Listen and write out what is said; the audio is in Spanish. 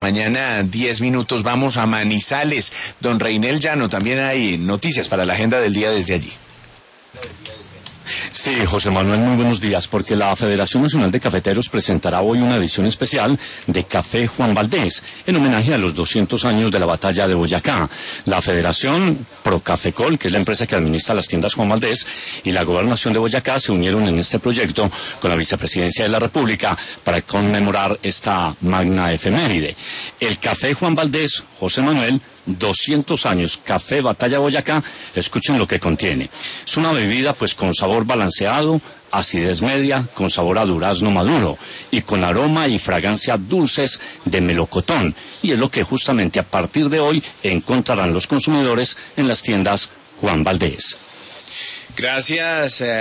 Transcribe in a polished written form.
Mañana 10 minutos vamos a Manizales. Don Reinel Llano, también hay noticias para la agenda del día desde allí. Sí, José Manuel, muy buenos días, porque la Federación Nacional de Cafeteros presentará hoy una edición especial de Café Juan Valdez, en homenaje a los 200 años de la batalla de Boyacá. La Federación Procafecol, que es la empresa que administra las tiendas Juan Valdez, y la Gobernación de Boyacá se unieron en este proyecto con la Vicepresidencia de la República para conmemorar esta magna efeméride. El Café Juan Valdez, José Manuel, 200 años, Café Batalla Boyacá, escuchen lo que contiene. Es una bebida pues con sabor balanceado, acidez media, con sabor a durazno maduro y con aroma y fragancia dulces de melocotón. Y es lo que justamente a partir de hoy encontrarán los consumidores en las tiendas Juan Valdez. Gracias.